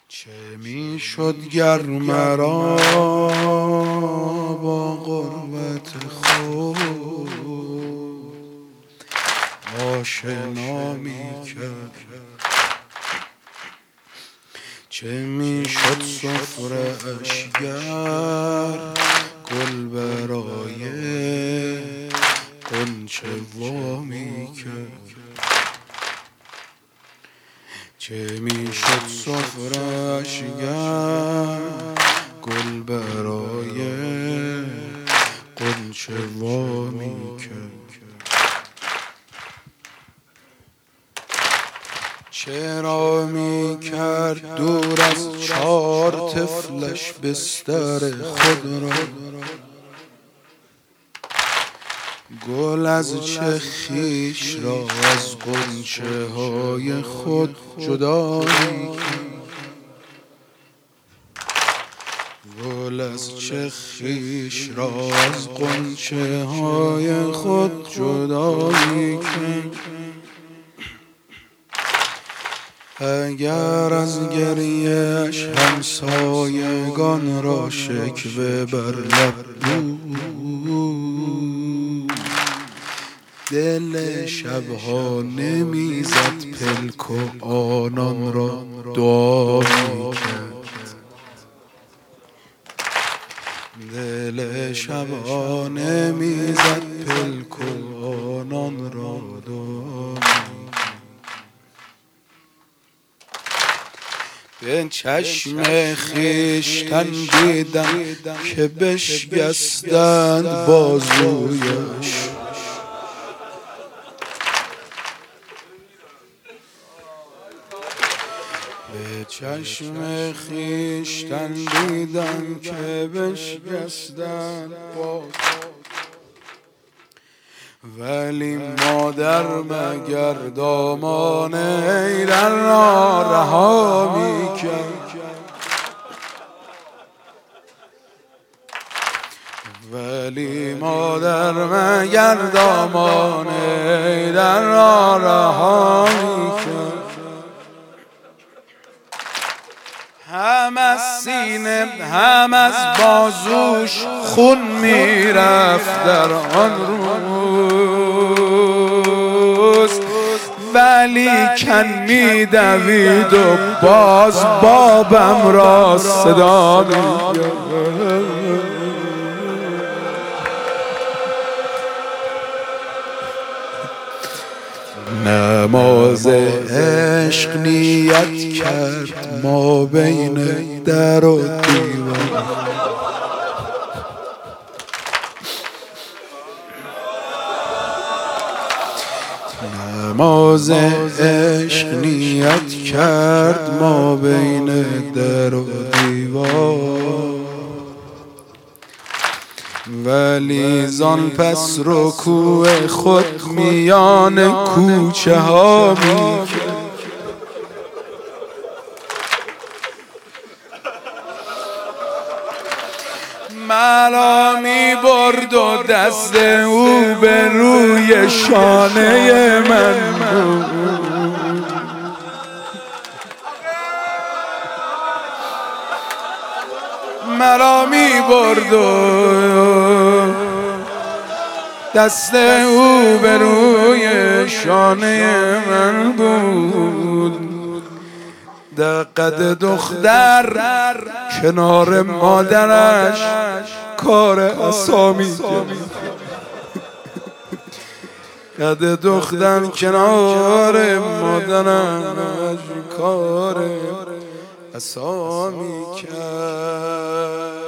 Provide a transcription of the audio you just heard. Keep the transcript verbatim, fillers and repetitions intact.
چه میشد گر مرا با غربت خود آشنا میکرد، چه میشد سفره اش گر گل برای غنچه وا میکرد، چه میشد سفره اش گر گل برای غنچه وا میکرد. چرا میکرد دور از چار طفلش بستر خود را، گل از چه خویش را از غنچه های خود جدا میکرد، گل از چه خویش را از غنچه های خود جدا میکرد. اگر از گریه‌اش همسایگان را شکوه بر لب بود، دل شبها نمیزد پلک و آنان را دعا میکرد، دل شبها نمیزد پلک و آنان را دعا میکرد. به چشم خویشتن دیدم که بشکستند بازویش، به چشم خویشتن دیدم که بشکستند بازویش، ولی مادر مگر دامان ایران را رها میکرد، ولی مادر مگر دامان ایران را رها میکرد. هم از سینه هم از بازوش خون میرفت در آن روز، ولی کن میدوید و باز بابم را صدا میکرد. نماز عشق نیت کرد ما بین در و دیوار، نماز عشق نیت کرد ما بین در و دیوار، ولی زان پس رکوع خود میان کوچه ها میکرد. مرا می برد و دست او به روی شانه من بود، مرا می برد و دست او به روی شانه من بود، دقت دختر کنار مادرش کار عصا میکرد، قد دختر کنار مادرش کار عصا میکرد.